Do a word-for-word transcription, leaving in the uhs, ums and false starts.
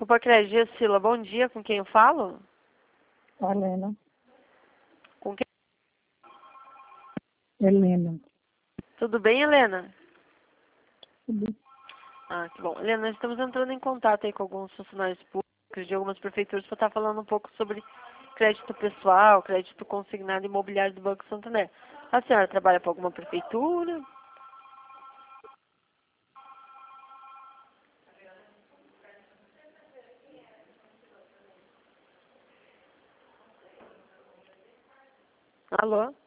Opa, Crédito, Sila, bom dia. Com quem eu falo? Helena. Com quem? Helena. Tudo bem, Helena? Tudo. Ah, que bom. Helena, nós estamos entrando em contato aí com alguns funcionários públicos de algumas prefeituras para estar falando um pouco sobre crédito pessoal, crédito consignado imobiliário do Banco Santander. A senhora trabalha para alguma prefeitura? Alô?